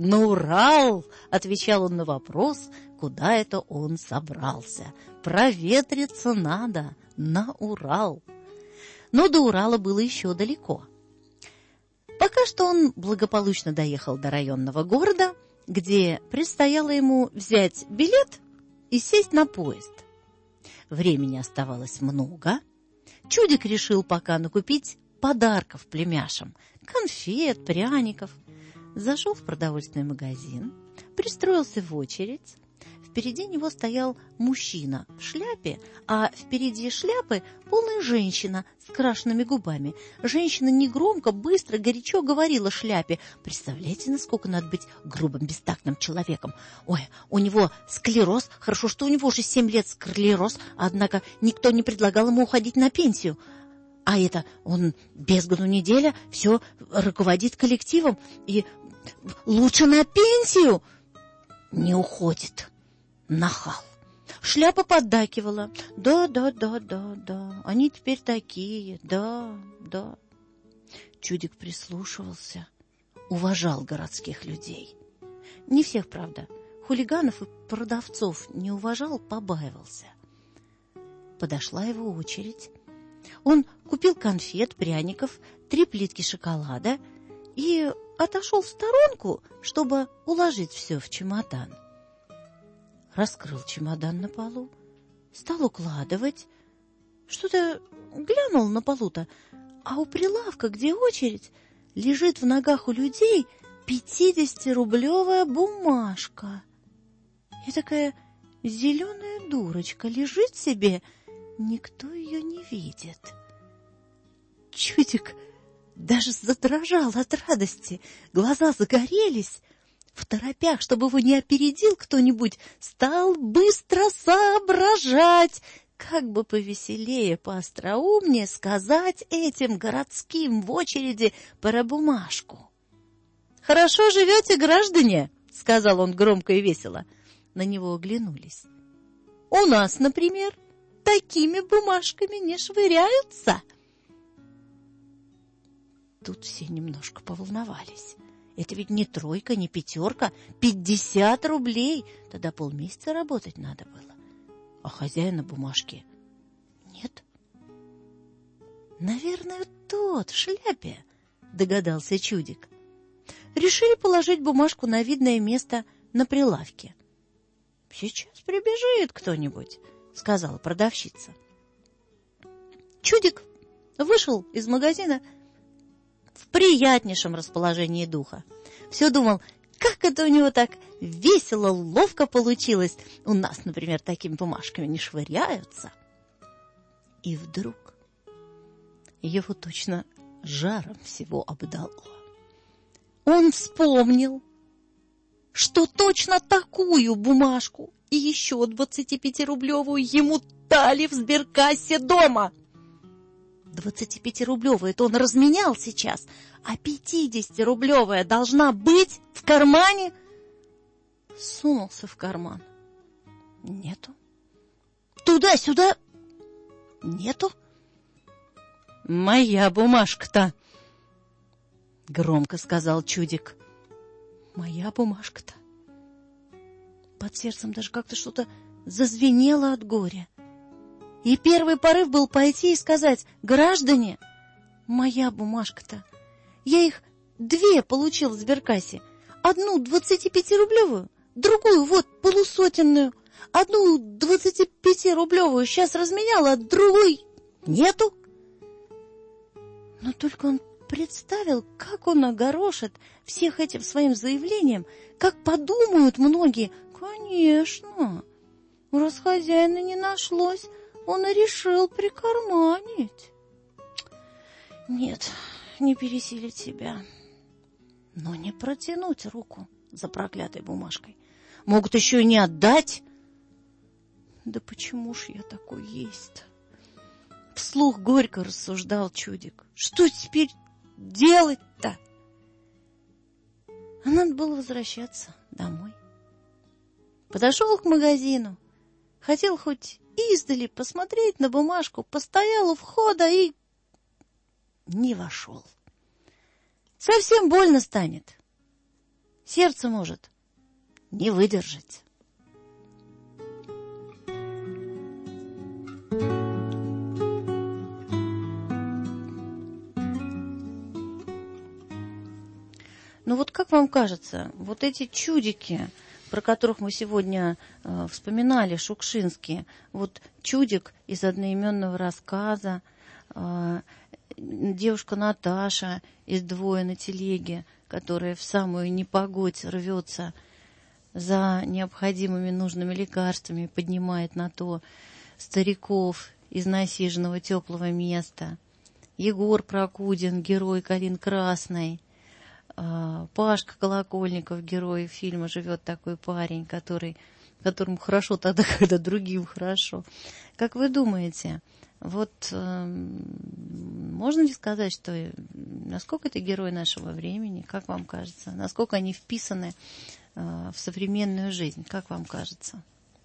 «На Урал!» — отвечал он на вопрос, куда это он собрался. «Проветриться надо, на Урал!» Но до Урала было еще далеко. Пока что он благополучно доехал до районного города, где предстояло ему взять билет и сесть на поезд. Времени оставалось много. Чудик решил пока накупить подарков племяшам, конфет, пряников. Зашел в продовольственный магазин, пристроился в очередь. Впереди него стоял мужчина в шляпе, а впереди шляпы полная женщина с крашенными губами. Женщина негромко, быстро, горячо говорила шляпе: «Представляете, насколько надо быть грубым, бестактным человеком? Ой, у него склероз, хорошо, что у него уже 7 лет склероз, однако никто не предлагал ему уходить на пенсию. А это он без году неделя все руководит коллективом и лучше на пенсию не уходит». Нахал. Шляпа поддакивала. Да, они теперь такие, да. Чудик прислушивался, уважал городских людей. Не всех, правда. Хулиганов и продавцов не уважал, побаивался. Подошла его очередь. Он купил конфет, пряников, 3 плитки шоколада и отошел в сторонку, чтобы уложить все в чемодан. Раскрыл чемодан на полу, стал укладывать. Что-то глянул на полу-то, а у прилавка, где очередь, лежит в ногах у людей 50-рублевая бумажка. И такая зеленая дурочка лежит себе, никто ее не видит. Чудик даже задрожал от радости, глаза загорелись. В торопях, чтобы его не опередил кто-нибудь, стал быстро соображать, как бы повеселее, поостроумнее сказать этим городским в очереди про бумажку. «Хорошо живете, граждане!» — сказал он громко и весело. На него оглянулись. «У нас, например, такими бумажками не швыряются!» Тут все немножко поволновались. Это ведь не 3, не 5, 50 рублей. Тогда полмесяца работать надо было. А хозяина бумажки нет. Наверное, тот в шляпе, догадался Чудик. Решили положить бумажку на видное место на прилавке. Сейчас прибежит кто-нибудь, сказала продавщица. Чудик вышел из магазина в приятнейшем расположении духа. Все думал, как это у него так весело, ловко получилось. У нас, например, такими бумажками не швыряются. И вдруг его точно жаром всего обдало. Он вспомнил, что точно такую бумажку и еще 25-рублевую ему дали в сберкассе дома. 25-рублевая это он разменял сейчас, а 50-рублевая должна быть в кармане. Сунулся в карман. Нету. Туда-сюда. Нету. «Моя бумажка-то!» — громко сказал Чудик. «Моя бумажка-то!» Под сердцем даже как-то что-то зазвенело от горя. И первый порыв был пойти и сказать: «Граждане, моя бумажка-то! Я их 2 получил в сберкассе. Одну 25-рублевую, другую вот полусотенную. Одну 25-рублевую сейчас разменяла, а другой нету». Но только он представил, как он огорошит всех этим своим заявлением, как подумают многие: «Конечно, раз хозяина не нашлось, он и решил прикарманить. Нет, не пересилить себя, но не протянуть руку за проклятой бумажкой. Могут еще и не отдать. Да почему ж я такой есть?» Вслух горько рассуждал Чудик. Что теперь делать-то? А надо было возвращаться домой. Подошел к магазину, хотел хоть издали посмотреть на бумажку, постоял у входа и не вошел. Совсем больно станет. сердце может не выдержать. Ну вот как вам кажется, вот эти чудики, про которых мы сегодня вспоминали, шукшинские, вот чудик из одноименного рассказа, девушка Наташа из «Двое на телеге», которая в самую непогодь рвется за необходимыми нужными лекарствами, поднимает на то стариков из насиженного теплого места, Егор Прокудин, герой «Калин Красной», Пашка Колокольников, герой фильма «Живет такой парень», которому хорошо тогда, когда другим хорошо. Как вы думаете, вот можно ли сказать, что насколько это герой нашего времени, как вам кажется, насколько они вписаны в современную жизнь, как вам кажется?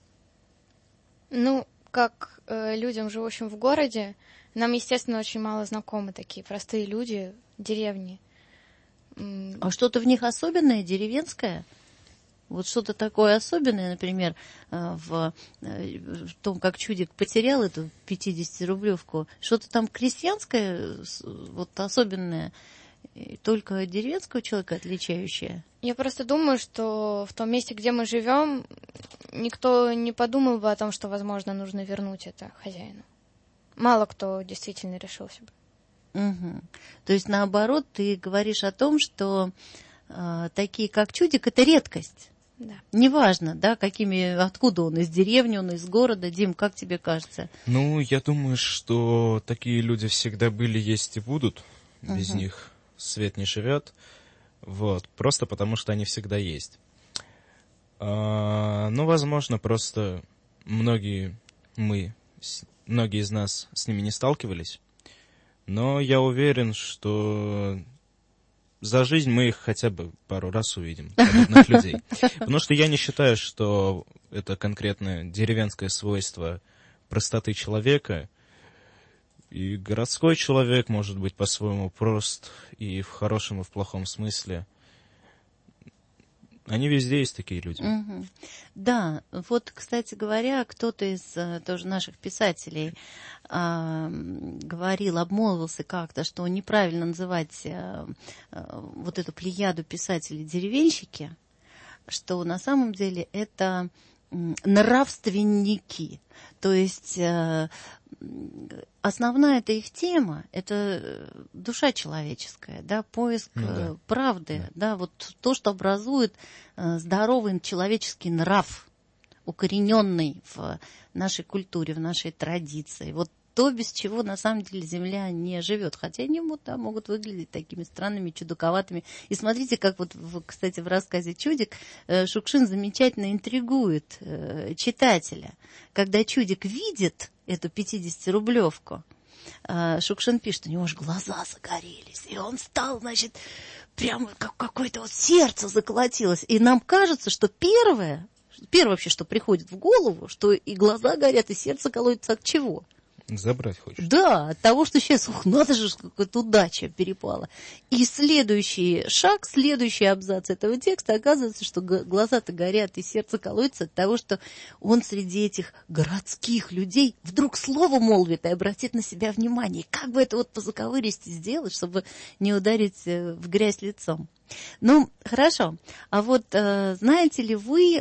Ну, как людям, живущим в городе, нам, естественно, очень мало знакомы такие простые люди, деревни. А что-то в них особенное, деревенское? Вот что-то такое особенное, например, в том, как чудик потерял эту 50-рублевку, что-то там крестьянское, вот особенное, только деревенского человека отличающее? Я просто думаю, что в том месте, где мы живем, никто не подумал бы о том, что, возможно, нужно вернуть это хозяину. Мало кто действительно решился бы. Угу. То есть, наоборот, ты говоришь о том, что такие, как чудик, это редкость. Да. Неважно, да, откуда он, из деревни, он из города. Дим, как тебе кажется? Ну, я думаю, что такие люди всегда были, есть и будут. Без них свет не живет. Вот, просто потому, что они всегда есть. Ну, возможно, просто многие из нас с ними не сталкивались. Но я уверен, что за жизнь мы их хотя бы пару раз увидим, подобных людей. Потому что я не считаю, что это конкретное деревенское свойство простоты человека. И городской человек может быть по-своему прост и в хорошем, и в плохом смысле. Они везде есть такие люди. Угу. Да, вот, кстати говоря, кто-то из тоже наших писателей говорил, обмолвился как-то, что неправильно называть вот эту плеяду писателей-деревенщики, что на самом деле это нравственники. То есть основная это их тема, это душа человеческая, да, поиск правды, да, вот то, что образует здоровый человеческий нрав, укорененный в нашей культуре, в нашей традиции. Вот то, без чего на самом деле Земля не живет. Хотя они могут выглядеть такими странными, чудаковатыми. И смотрите, как вот, кстати, в рассказе «Чудик» Шукшин замечательно интригует читателя. Когда чудик видит эту 50-рублевку, Шукшин пишет, у него аж глаза загорелись. И он стал, значит, прямо как какое-то вот сердце заколотилось. И нам кажется, что первое вообще, что приходит в голову, что и глаза горят, и сердце колотится от чего? Забрать хочешь? Да, от того, что сейчас, надо же, какая-то удача перепала. И следующий шаг, следующий абзац этого текста, оказывается, что глаза-то горят и сердце колотится от того, что он среди этих городских людей вдруг слово молвит и обратит на себя внимание. Как бы это вот по заковыристи сделать, чтобы не ударить в грязь лицом? Ну, хорошо. А вот знаете ли вы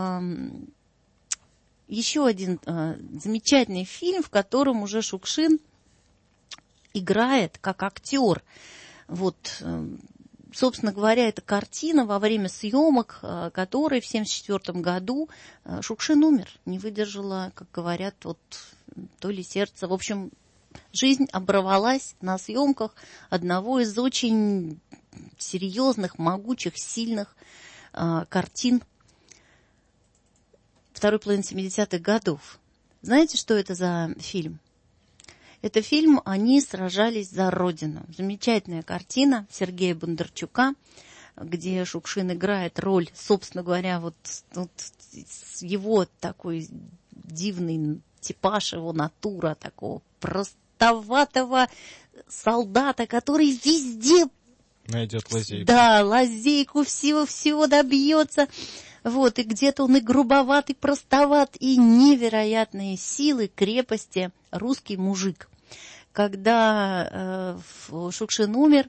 еще один замечательный фильм, в котором уже Шукшин играет как актер. Вот, собственно говоря, это картина во время съемок, которой в 1974 году Шукшин умер. Не выдержала, как говорят, вот, то ли сердце. В общем, жизнь оборвалась на съемках одного из очень серьезных, могучих, сильных картин второй половины 70-х годов. Знаете, что это за фильм? Это фильм «Они сражались за Родину». Замечательная картина Сергея Бондарчука, где Шукшин играет роль, собственно говоря, вот его такой дивный типаж, его натура, такого простоватого солдата, который везде Найдет лазейку. Да, лазейку, всего добьется. Вот, и где-то он и грубоват, и простоват, и невероятные силы, крепости русский мужик. Когда Шукшин умер,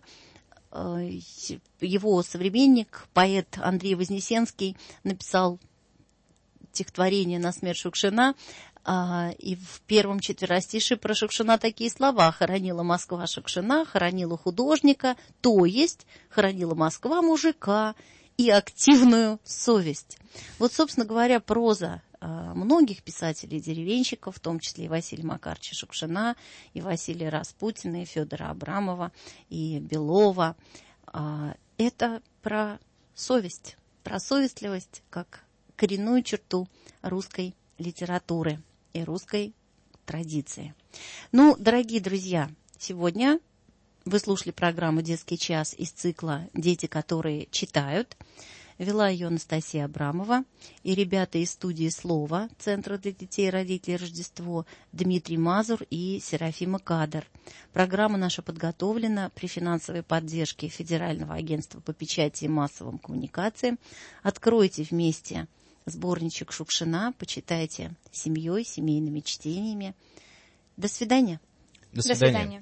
его современник, поэт Андрей Вознесенский, написал стихотворение на смерть Шукшина, и в первом четверостишие про Шукшина такие слова: «Хоронила Москва Шукшина, хоронила художника, то есть хоронила Москва мужика и активную совесть». Вот, собственно говоря, проза многих писателей-деревенщиков, в том числе и Василия Макаровича Шукшина, и Василия Распутина, и Федора Абрамова, и Белова, это про совесть, про совестливость как коренную черту русской литературы и русской традиции. Ну, дорогие друзья, сегодня вы слушали программу «Детский час» из цикла «Дети, которые читают». Вела ее Анастасия Абрамова и ребята из студии «Слово» Центра для детей и родителей «Рождество» Дмитрий Мазур и Серафима Кадр. Программа наша подготовлена при финансовой поддержке Федерального агентства по печати и массовым коммуникациям. Откройте вместе сборничек Шукшина, почитайте семьей, семейными чтениями. До свидания. До свидания.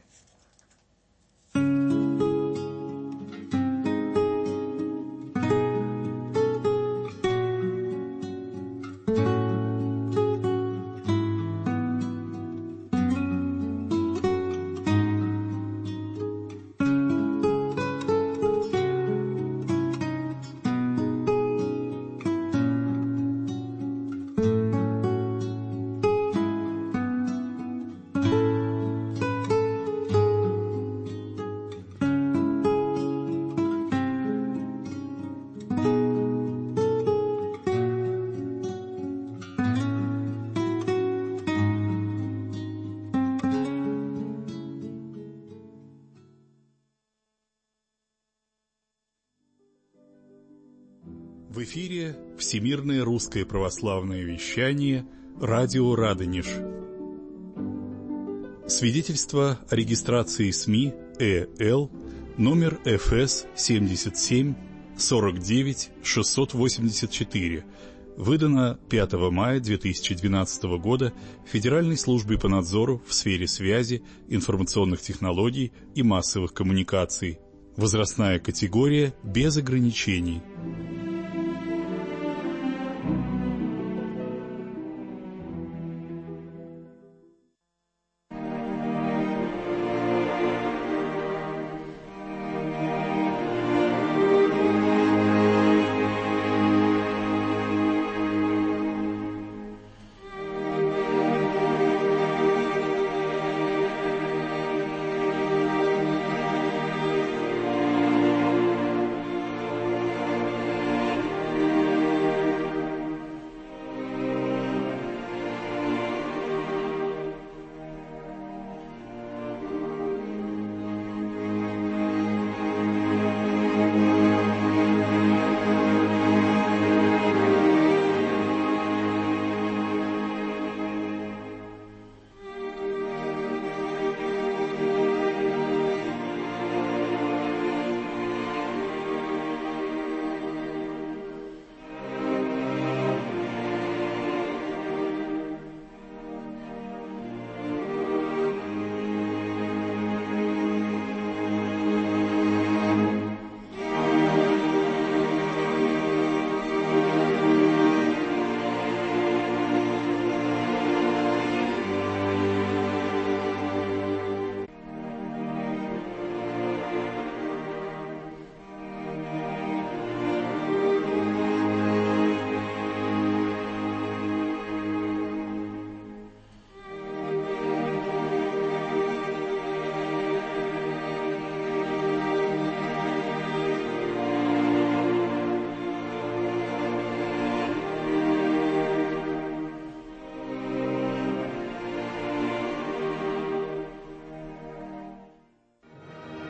В эфире Всемирное русское православное вещание «Радио Радонеж». Свидетельство о регистрации СМИ ЭЛ номер ФС 77 49 684, выдано 5 мая 2012 года Федеральной службой по надзору в сфере связи, информационных технологий и массовых коммуникаций. Возрастная категория без ограничений.